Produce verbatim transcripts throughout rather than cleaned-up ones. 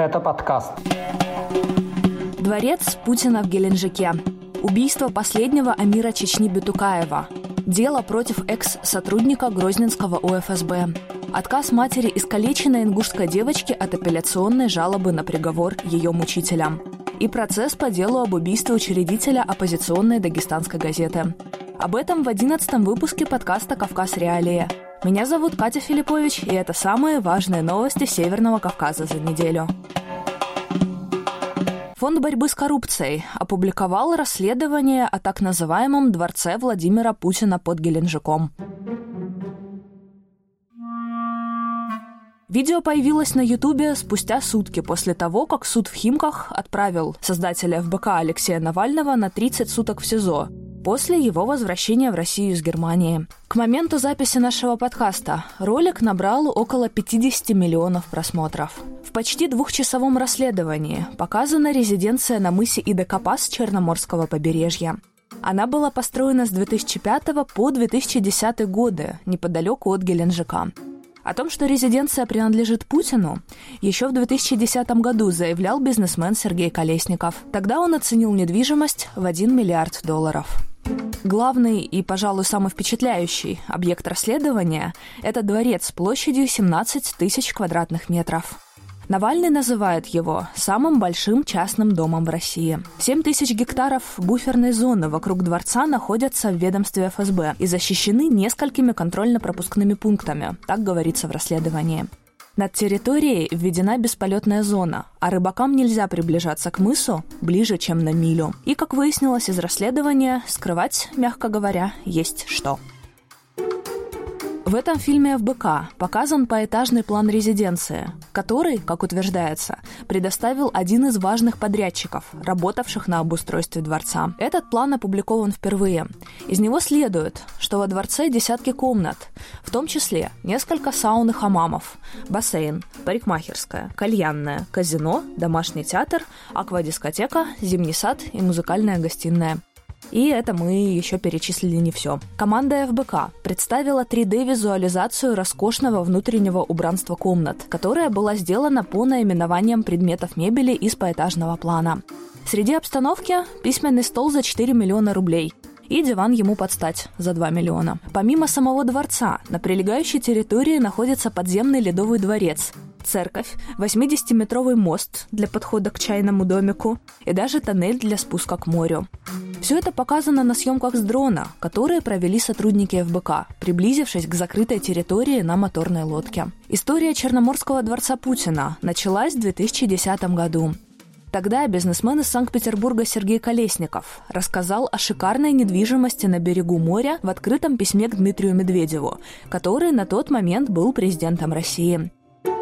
Это подкаст. Дворец Путина в Геленджике. Убийство последнего эмира Чечни Бетукаева. Дело против экс-сотрудника Грозненского У Эф Эс Бэ. Отказ матери искалеченной ингушской девочки от апелляционной жалобы на приговор ее мучителям. И процесс по делу об убийстве учредителя оппозиционной дагестанской газеты. Об этом в одиннадцатом выпуске подкаста «Кавказ. Реалии». Меня зовут Катя Филиппович, и это самые важные новости Северного Кавказа за неделю. Фонд борьбы с коррупцией опубликовал расследование о так называемом дворце Владимира Путина под Геленджиком. Видео появилось на Ютубе спустя сутки после того, как суд в Химках отправил создателя эф бэ ка Алексея Навального на тридцать суток в СИЗО после его возвращения в Россию из Германии. К моменту записи нашего подкаста ролик набрал около пятьдесят миллионов просмотров. В почти двухчасовом расследовании показана резиденция на мысе Идакапас Черноморского побережья. Она была построена с две тысячи пятого по две тысячи десятый годы, неподалеку от Геленджика. О том, что резиденция принадлежит Путину, еще в две тысячи десятом году заявлял бизнесмен Сергей Колесников. Тогда он оценил недвижимость в один миллиард долларов. Главный и, пожалуй, самый впечатляющий объект расследования – это дворец площадью семнадцать тысяч квадратных метров. Навальный называет его самым большим частным домом в России. семь тысяч гектаров буферной зоны вокруг дворца находятся в ведомстве эф эс бэ и защищены несколькими контрольно-пропускными пунктами, так говорится в расследовании. Над территорией введена бесполетная зона, а рыбакам нельзя приближаться к мысу ближе, чем на милю. И, как выяснилось из расследования, скрывать, мягко говоря, есть что. В этом фильме эф бэ ка показан поэтажный план резиденции, который, как утверждается, предоставил один из важных подрядчиков, работавших на обустройстве дворца. Этот план опубликован впервые. Из него следует, что во дворце десятки комнат, в том числе несколько саун и хамамов, бассейн, парикмахерская, кальянная, казино, домашний театр, аквадискотека, зимний сад и музыкальная гостиная. И это мы еще перечислили не все. Команда эф бэ ка представила три дэ-визуализацию роскошного внутреннего убранства комнат, которая была сделана по наименованиям предметов мебели из поэтажного плана. Среди обстановки письменный стол за четыре миллиона рублей и диван ему под стать за два миллиона. Помимо самого дворца, на прилегающей территории находится подземный ледовый дворец, церковь, восьмидесятиметровый мост для подхода к чайному домику и даже тоннель для спуска к морю. Все это показано на съемках с дрона, которые провели сотрудники эф бэ ка, приблизившись к закрытой территории на моторной лодке. История Черноморского дворца Путина началась в две тысячи десятом году. Тогда бизнесмен из Санкт-Петербурга Сергей Колесников рассказал о шикарной недвижимости на берегу моря в открытом письме к Дмитрию Медведеву, который на тот момент был президентом России.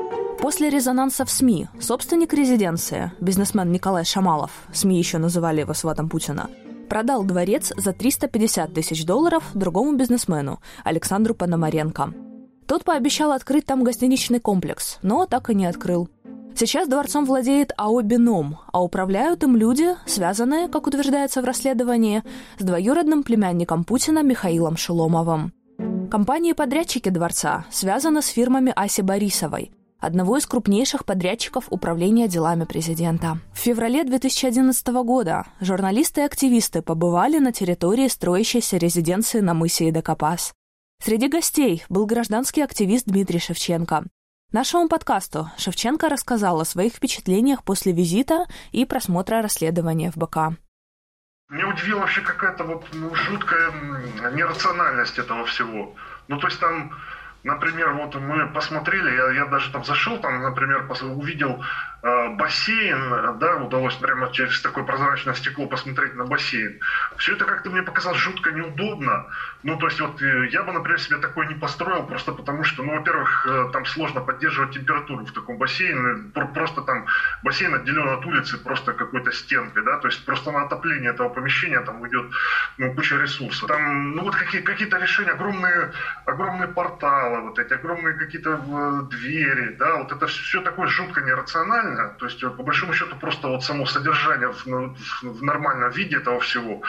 После резонанса в СМИ собственник резиденции, бизнесмен Николай Шамалов, СМИ еще называли его сватом Путина, продал дворец за триста пятьдесят тысяч долларов другому бизнесмену, Александру Пономаренко. Тот пообещал открыть там гостиничный комплекс, но так и не открыл. Сейчас дворцом владеет а о «Бином», а управляют им люди, связанные, как утверждается в расследовании, с двоюродным племянником Путина Михаилом Шеломовым. Компании-подрядчики дворца связаны с фирмами Аси Борисовой, одного из крупнейших подрядчиков управления делами президента. В феврале две тысячи одиннадцатого года журналисты и активисты побывали на территории строящейся резиденции на мысе Идакапас. Среди гостей был гражданский активист Дмитрий Шевченко. Нашему подкасту Шевченко рассказал о своих впечатлениях после визита и просмотра расследования эф бэ ка. Меня удивила вообще какая-то вот ну, жуткая нерациональность этого всего. Ну, то есть там, например, вот мы посмотрели, я, я даже там зашел, там, например, увидел э, бассейн, да, удалось прямо через такое прозрачное стекло посмотреть на бассейн. Все это как-то мне показалось жутко неудобно. Ну, то есть вот я бы, например, себе такое не построил, просто потому что, ну, во-первых, там сложно поддерживать температуру в таком бассейне, просто там бассейн отделен от улицы просто какой-то стенкой, да, то есть просто на отопление этого помещения там уйдет, ну, куча ресурсов. Там, ну, вот какие, какие-то решения, огромные, огромные порталы, вот эти огромные какие-то двери, да, вот это все такое жутко нерационально, то есть по большому счету просто вот само содержание в, в, в нормальном виде этого всего,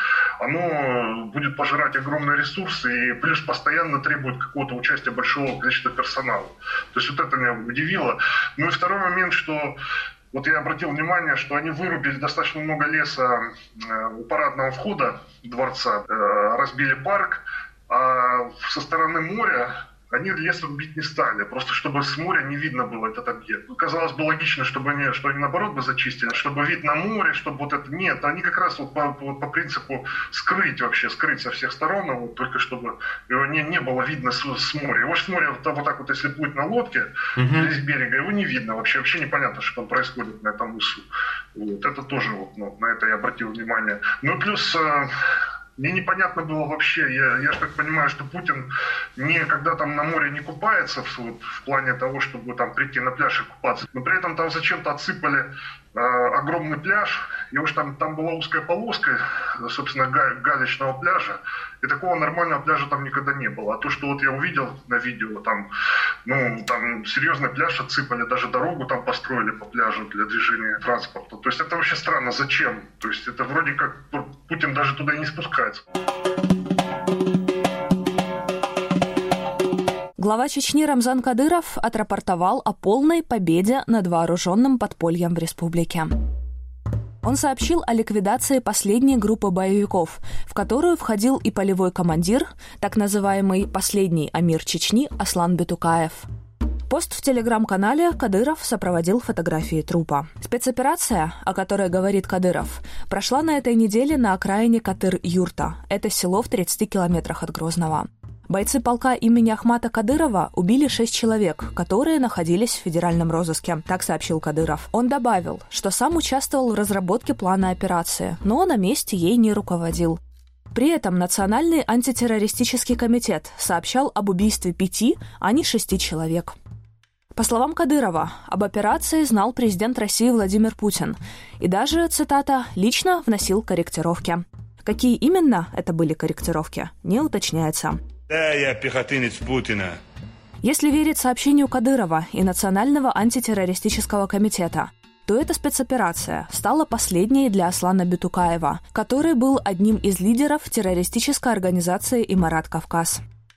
оно будет пожирать огромные ресурсы, и плюс постоянно требует какого-то участия большого количества персонала. То есть вот это меня удивило. Ну и второй момент, что Вот я обратил внимание, что они вырубили достаточно много леса у парадного входа дворца, разбили парк, а со стороны моря они лес рубить не стали, просто чтобы с моря не видно было этот объект. Казалось бы логично, чтобы они, что они наоборот бы зачистили, чтобы вид на море, чтобы вот это... Нет, они как раз вот по, по, по принципу скрыть вообще, скрыть со всех сторон, вот, только чтобы его не, не было видно с, с моря. Его с моря вот, вот так вот, если плыть на лодке, uh-huh. здесь берега, его не видно вообще, вообще непонятно, что там происходит на этом мысу. Вот, это тоже вот, ну, на это я обратил внимание. Ну и плюс... Мне непонятно было вообще, я, я же так понимаю, что Путин никогда там на море не купается в, вот, в плане того, чтобы там прийти на пляж и купаться. Но при этом там зачем-то отсыпали э, огромный пляж, и уж там, там была узкая полоска, собственно, галечного пляжа, и такого нормального пляжа там никогда не было. А то, что вот я увидел на видео, там, ну, там серьезный пляж отсыпали, даже дорогу там построили по пляжу для движения транспорта. То есть это вообще странно, зачем? То есть это вроде как Путин даже туда и не спускается. Глава Чечни Рамзан Кадыров отрапортовал о полной победе над вооруженным подпольем в республике. Он сообщил о ликвидации последней группы боевиков, в которую входил и полевой командир, так называемый «последний амир Чечни» Аслан Битукаев. Пост в телеграм-канале Кадыров сопроводил фотографии трупа. Спецоперация, о которой говорит Кадыров, прошла на этой неделе на окраине Катыр-Юрта. Это село в тридцати километрах от Грозного. Бойцы полка имени Ахмата Кадырова убили шесть человек, которые находились в федеральном розыске, так сообщил Кадыров. Он добавил, что сам участвовал в разработке плана операции, но на месте ей не руководил. При этом Национальный антитеррористический комитет сообщал об убийстве пяти, а не шести человек. По словам Кадырова, об операции знал президент России Владимир Путин и даже, цитата, «лично вносил корректировки». Какие именно это были корректировки, не уточняется. Да, я пехотинец Путина. Если верить сообщению Кадырова и Национального антитеррористического комитета, то эта спецоперация стала последней для Аслана Битукаева, который был одним из лидеров террористической организации «Имарат Кавказ».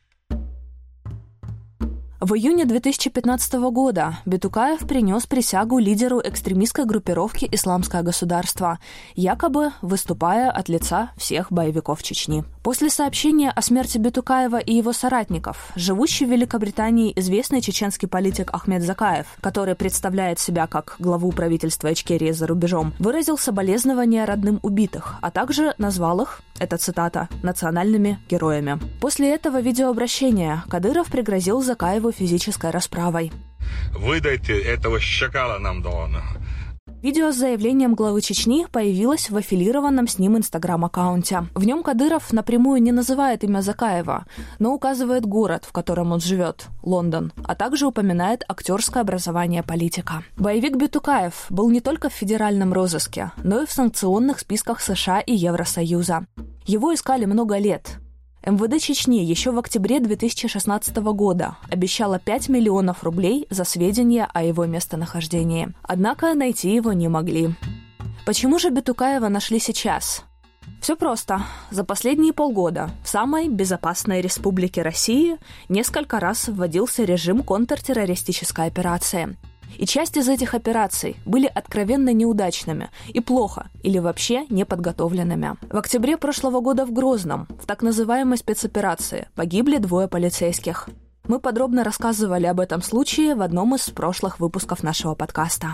В июне две тысячи пятнадцатого года Битукаев принес присягу лидеру экстремистской группировки «Исламское государство», якобы выступая от лица всех боевиков Чечни. После сообщения о смерти Битукаева и его соратников, живущий в Великобритании известный чеченский политик Ахмед Закаев, который представляет себя как главу правительства Ичкерии за рубежом, выразил соболезнования родным убитых, а также назвал их, это цитата, национальными героями. После этого видеообращения Кадыров пригрозил Закаеву физической расправой. Выдайте этого шакала нам Дона. Видео с заявлением главы Чечни появилось в аффилированном с ним инстаграм-аккаунте. В нем Кадыров напрямую не называет имя Закаева, но указывает город, в котором он живет – Лондон, а также упоминает актерское образование политика. Боевик Битукаев был не только в федеральном розыске, но и в санкционных списках США и Евросоюза. Его искали много лет. эм вэ дэ Чечни еще в октябре две тысячи шестнадцатого года обещала пять миллионов рублей за сведения о его местонахождении. Однако найти его не могли. Почему же Битукаева нашли сейчас? Все просто. За последние полгода в самой безопасной республике России несколько раз вводился режим контртеррористической операции. И часть из этих операций были откровенно неудачными и плохо или вообще неподготовленными. В октябре прошлого года в Грозном, в так называемой спецоперации, погибли двое полицейских. Мы подробно рассказывали об этом случае в одном из прошлых выпусков нашего подкаста.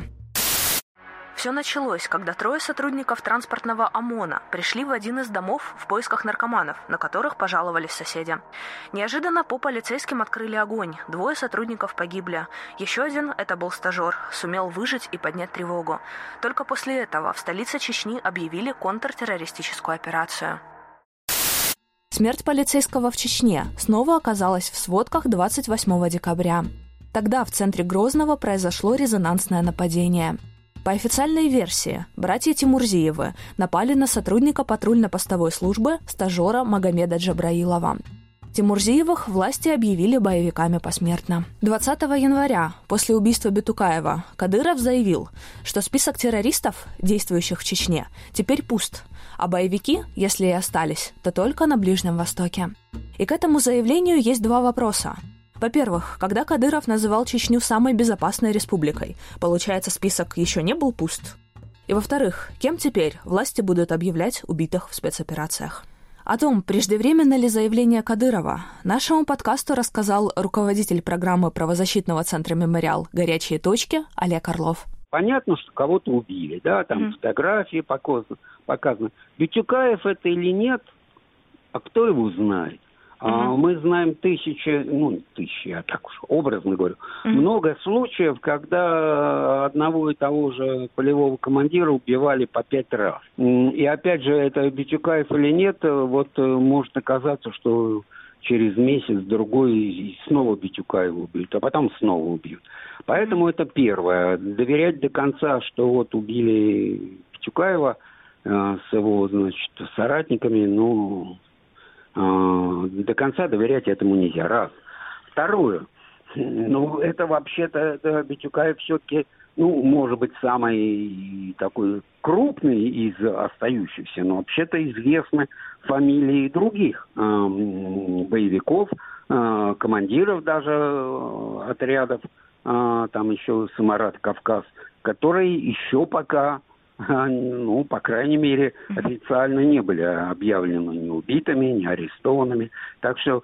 Все началось, когда трое сотрудников транспортного ОМОНа пришли в один из домов в поисках наркоманов, на которых пожаловались соседи. Неожиданно по полицейским открыли огонь. Двое сотрудников погибли. Еще один, это был стажер, сумел выжить и поднять тревогу. Только после этого в столице Чечни объявили контртеррористическую операцию. Смерть полицейского в Чечне снова оказалась в сводках двадцать восьмого декабря. Тогда в центре Грозного произошло резонансное нападение. По официальной версии, братья Тимурзиевы напали на сотрудника патрульно-постовой службы, стажера Магомеда Джабраилова. Тимурзиевых власти объявили боевиками посмертно. двадцатого января, после убийства Битукаева, Кадыров заявил, что список террористов, действующих в Чечне, теперь пуст, а боевики, если и остались, то только на Ближнем Востоке. И к этому заявлению есть два вопроса. Во-первых, когда Кадыров называл Чечню самой безопасной республикой, получается, список еще не был пуст? И во-вторых, кем теперь власти будут объявлять убитых в спецоперациях? О том, преждевременно ли заявление Кадырова, нашему подкасту рассказал руководитель программы правозащитного центра «Мемориал. Горячие точки» Олег Орлов. Понятно, что кого-то убили, да, там mm-hmm. фотографии показаны, показаны. Битюкаев это или нет, а кто его знает? Mm-hmm. А, мы знаем тысячи, ну, тысячи, я так уж образно говорю, mm-hmm. много случаев, когда одного и того же полевого командира убивали по пять раз. И опять же, это Битюкаев или нет, вот может оказаться, что через месяц-другой снова Битюкаева убьют, а потом снова убьют. Поэтому это первое. Доверять до конца, что вот убили Битюкаева э, с его, значит, соратниками, ну, э, до конца доверять этому нельзя. Раз. Второе. Ну, это вообще-то это Битюкаев все-таки, ну, может быть, самый такой крупный из остающихся, но вообще-то известны фамилии других э, боевиков, э, командиров даже э, отрядов, э, там еще Самарат, Кавказ, которые еще пока, э, ну, по крайней мере, официально не были объявлены ни убитыми, ни арестованными. Так что,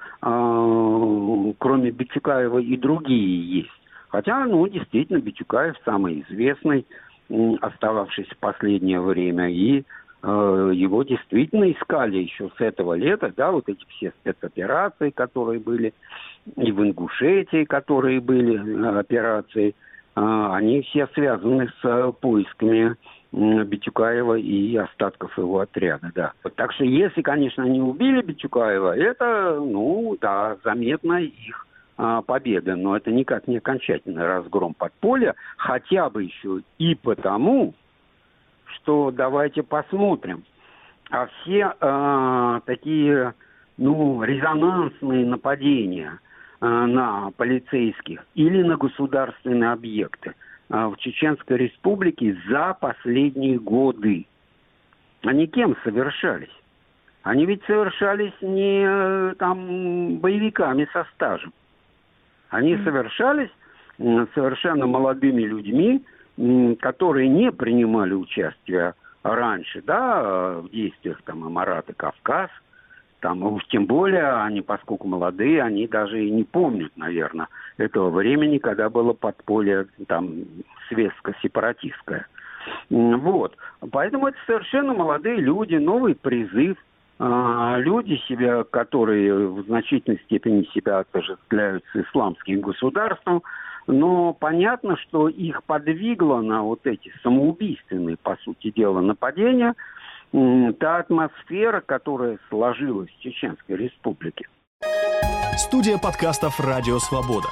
э, кроме Битюкаева, и другие есть. Хотя, ну, действительно, Битюкаев самый известный, остававшийся в последнее время, и э, его действительно искали еще с этого лета, да, вот эти все спецоперации, которые были, и в Ингушетии, которые были э, операции, э, они все связаны с э, поисками э, Битюкаева и остатков его отряда, да. Вот, так что, если, конечно, они убили Битюкаева, это, ну, да, заметно их победа, но это никак не окончательный разгром подполья, хотя бы еще и потому, что давайте посмотрим, а все э, такие, ну, резонансные нападения э, на полицейских или на государственные объекты э, в Чеченской Республике за последние годы, они кем совершались? Они ведь совершались не э, там боевиками со стажем. Они совершались совершенно молодыми людьми, которые не принимали участие раньше, да, в действиях там Амарат и Кавказ. Там, уж тем более, они, поскольку молодые, они даже и не помнят, наверное, этого времени, когда было подполье там светско-сепаратистское. Вот. Поэтому это совершенно молодые люди, новый призыв. Люди, себя, которые в значительной степени себя отождествляют с исламским государством, но понятно, что их подвигло на вот эти самоубийственные, по сути дела, нападения, та атмосфера, которая сложилась в Чеченской Республике. Студия подкастов «Радио Свобода».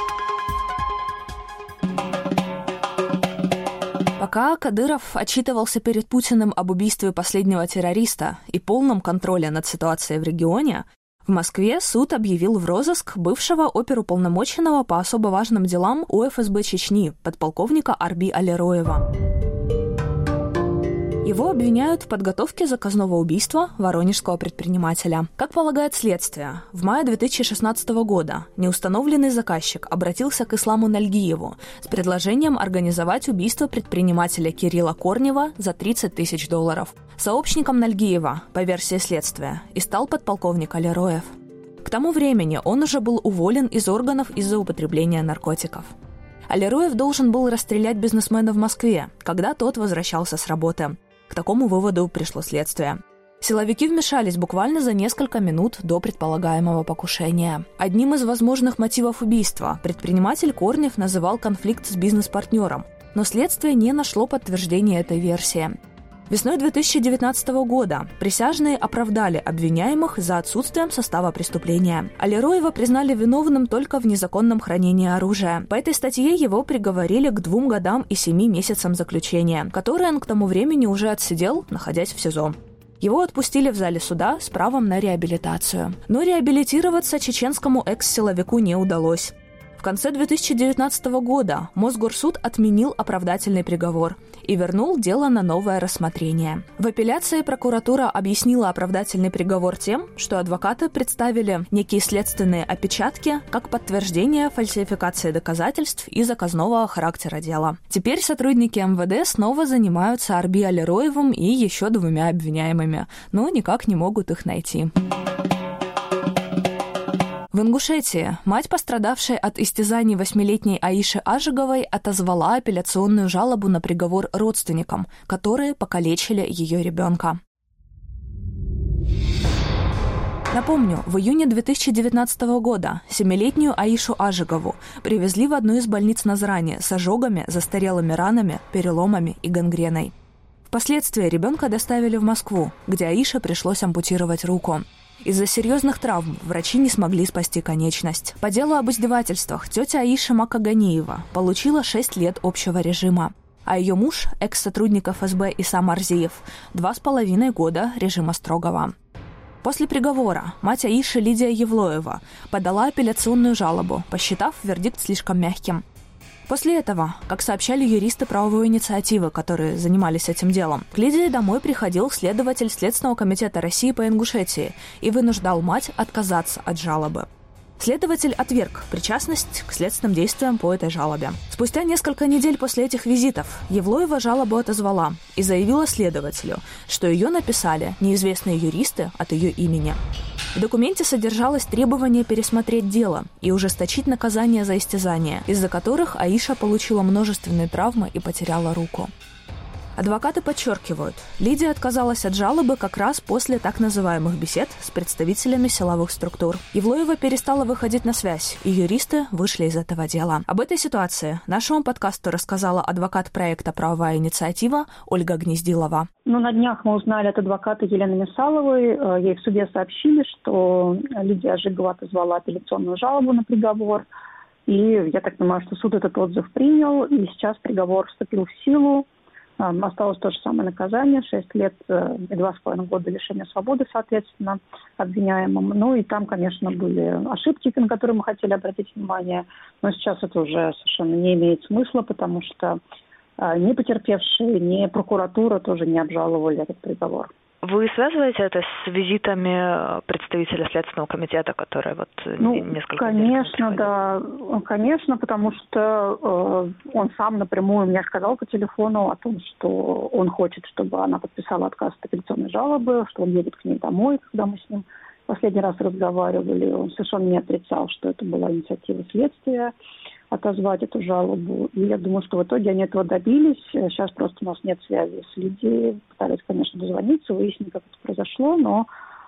Пока Кадыров отчитывался перед Путиным об убийстве последнего террориста и полном контроле над ситуацией в регионе, в Москве суд объявил в розыск бывшего оперуполномоченного по особо важным делам У Эф Эс Бэ Чечни, подполковника Арби Алероева. Его обвиняют в подготовке заказного убийства воронежского предпринимателя. Как полагает следствие, в мае две тысячи шестнадцатого года неустановленный заказчик обратился к Исламу Нальгиеву с предложением организовать убийство предпринимателя Кирилла Корнева за тридцать тысяч долларов. Сообщником Нальгиева, по версии следствия, и стал подполковник Алероев. К тому времени он уже был уволен из органов из-за употребления наркотиков. Алероев должен был расстрелять бизнесмена в Москве, когда тот возвращался с работы. К такому выводу пришло следствие. Силовики вмешались буквально за несколько минут до предполагаемого покушения. Одним из возможных мотивов убийства предприниматель Корнев называл конфликт с бизнес-партнером, но следствие не нашло подтверждения этой версии. Весной две тысячи девятнадцатого года присяжные оправдали обвиняемых за отсутствием состава преступления. Алероева признали виновным только в незаконном хранении оружия. По этой статье его приговорили к двум годам и семи месяцам заключения, которые он к тому времени уже отсидел, находясь в СИЗО. Его отпустили в зале суда с правом на реабилитацию. Но реабилитироваться чеченскому экс-силовику не удалось. В В конце две тысячи девятнадцатого года Мосгорсуд отменил оправдательный приговор и вернул дело на новое рассмотрение. В апелляции прокуратура объяснила оправдательный приговор тем, что адвокаты представили некие следственные опечатки как подтверждение фальсификации доказательств и заказного характера дела. Теперь сотрудники эм вэ дэ снова занимаются Арби Алироевым и еще двумя обвиняемыми, но никак не могут их найти. В Ингушетии мать, пострадавшей от истязаний восьмилетней Аиши Ажиговой, отозвала апелляционную жалобу на приговор родственникам, которые покалечили ее ребенка. Напомню, в июне две тысячи девятнадцатого года семилетнюю Аишу Ажигову привезли в одну из больниц Назрани с ожогами, застарелыми ранами, переломами и гангреной. Впоследствии ребенка доставили в Москву, где Аише пришлось ампутировать руку. Из-за серьезных травм врачи не смогли спасти конечность. По делу об издевательствах тетя Аиша Макаганиева получила шесть лет общего режима, а ее муж, экс-сотрудник эф эс бэ Исам Арзиев, два с половиной года режима строгого. После приговора мать Аиши Лидия Евлоева подала апелляционную жалобу, посчитав вердикт слишком мягким. После этого, как сообщали юристы правовой инициативы, которые занимались этим делом, к Лидии домой приходил следователь Следственного комитета России по Ингушетии и вынуждал мать отказаться от жалобы. Следователь отверг причастность к следственным действиям по этой жалобе. Спустя несколько недель после этих визитов Евлоева жалобу отозвала и заявила следователю, что ее написали неизвестные юристы от ее имени. В документе содержалось требование пересмотреть дело и ужесточить наказание за истязания, из-за которых Аиша получила множественные травмы и потеряла руку. Адвокаты подчеркивают, Лидия отказалась от жалобы как раз после так называемых бесед с представителями силовых структур. Евлоева перестала выходить на связь, и юристы вышли из этого дела. Об этой ситуации нашему подкасту рассказала адвокат проекта «Правовая инициатива» Ольга Гнездилова. Ну, на днях мы узнали от адвоката Елены Месаловой. Ей в суде сообщили, что Лидия Ажигова отозвала апелляционную жалобу на приговор. И я так понимаю, что суд этот отзыв принял, и сейчас приговор вступил в силу. Осталось то же самое наказание, шесть лет и два с половиной года лишения свободы, соответственно, обвиняемым. Ну и там, конечно, были ошибки, на которые мы хотели обратить внимание, но сейчас это уже совершенно не имеет смысла, потому что ни потерпевшие, ни прокуратура тоже не обжаловали этот приговор. Вы связываете это с визитами представителя Следственного комитета, которые вот ну, несколько конечно, да, конечно, потому что э, он сам напрямую мне сказал по телефону о том, что он хочет, чтобы она подписала отказ от апелляционной жалобы, что он едет к ней домой, когда мы с ним последний раз разговаривали. Он совершенно не отрицал, что это была инициатива следствия отозвать эту жалобу. И я думаю, что в итоге они этого добились. Сейчас просто у нас нет связи с Лидией. Пытались, конечно, дозвониться, выяснить, как это произошло, но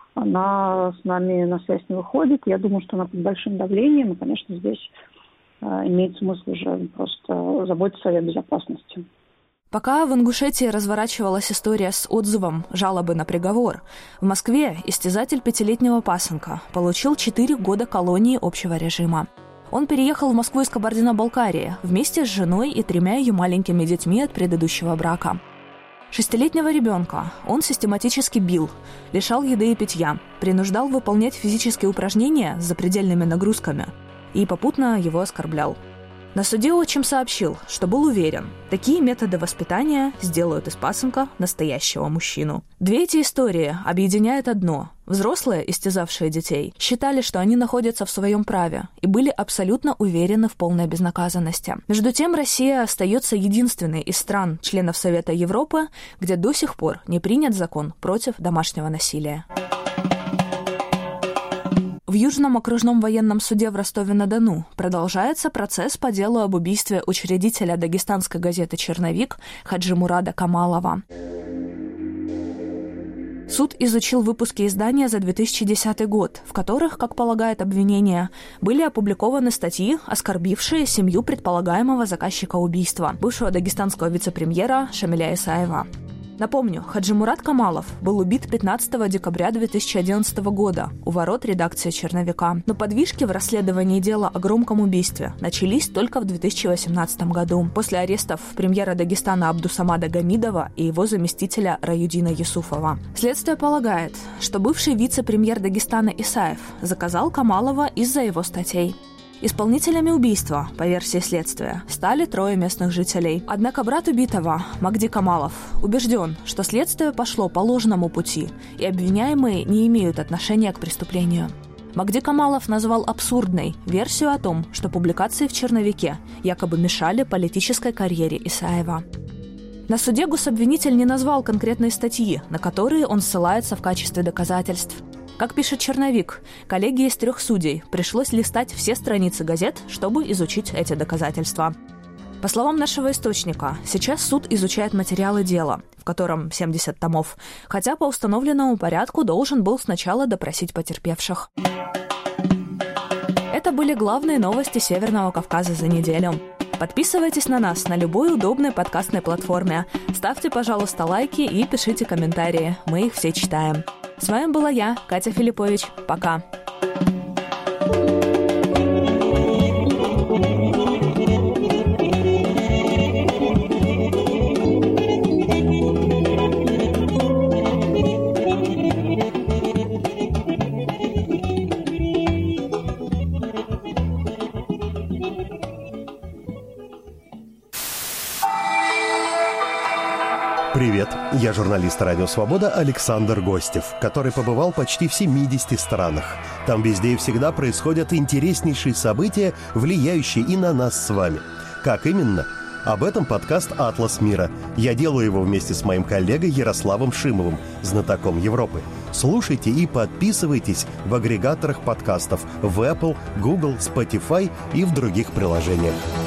она с нами на связь не выходит. Я думаю, что она под большим давлением. И, конечно, здесь э, имеет смысл уже просто заботиться о ее безопасности. Пока в Ингушетии разворачивалась история с отзывом жалобы на приговор, в Москве истязатель пятилетнего пасынка получил четыре года колонии общего режима. Он переехал в Москву из Кабардино-Балкарии вместе с женой и тремя ее маленькими детьми от предыдущего брака. Шестилетнего ребенка он систематически бил, лишал еды и питья, принуждал выполнять физические упражнения с запредельными нагрузками и попутно его оскорблял. На суде отчим сообщил, что был уверен, такие методы воспитания сделают из пасынка настоящего мужчину. Две эти истории объединяет одно. Взрослые, истязавшие детей, считали, что они находятся в своем праве и были абсолютно уверены в полной безнаказанности. Между тем, Россия остается единственной из стран, членов Совета Европы, где до сих пор не принят закон против домашнего насилия. В Южном окружном военном суде в Ростове-на-Дону продолжается процесс по делу об убийстве учредителя дагестанской газеты «Черновик» Хаджимурада Камалова. Суд изучил выпуски издания за две тысячи десятый год, в которых, как полагает обвинение, были опубликованы статьи, оскорбившие семью предполагаемого заказчика убийства, бывшего дагестанского вице-премьера Шамиля Исаева. Напомню, Хаджимурад Камалов был убит пятнадцатого декабря две тысячи одиннадцатого года у ворот редакции «Черновика». Но подвижки в расследовании дела о громком убийстве начались только в две тысячи восемнадцатом году, после арестов премьера Дагестана Абдусамада Гамидова и его заместителя Раюдина Юсуфова. Следствие полагает, что бывший вице-премьер Дагестана Исаев заказал Камалова из-за его статей. Исполнителями убийства, по версии следствия, стали трое местных жителей. Однако брат убитого, Магди Камалов, убежден, что следствие пошло по ложному пути, и обвиняемые не имеют отношения к преступлению. Магди Камалов назвал абсурдной версию о том, что публикации в черновике якобы мешали политической карьере Исаева. На суде гособвинитель не назвал конкретные статьи, на которые он ссылается в качестве доказательств. Как пишет черновик, коллегии из трех судей пришлось листать все страницы газет, чтобы изучить эти доказательства. По словам нашего источника, сейчас суд изучает материалы дела, в котором семьдесят томов, хотя по установленному порядку должен был сначала допросить потерпевших. Это были главные новости Северного Кавказа за неделю. Подписывайтесь на нас на любой удобной подкастной платформе. Ставьте, пожалуйста, лайки и пишите комментарии. Мы их все читаем. С вами была я, Катя Филиппович. Пока. Привет, я журналист «Радио Свобода» Александр Гостев, который побывал почти в семидесяти странах. Там везде и всегда происходят интереснейшие события, влияющие и на нас с вами. Как именно? Об этом подкаст «Атлас мира». Я делаю его вместе с моим коллегой Ярославом Шимовым, знатоком Европы. Слушайте и подписывайтесь в агрегаторах подкастов в Apple, Google, Spotify и в других приложениях.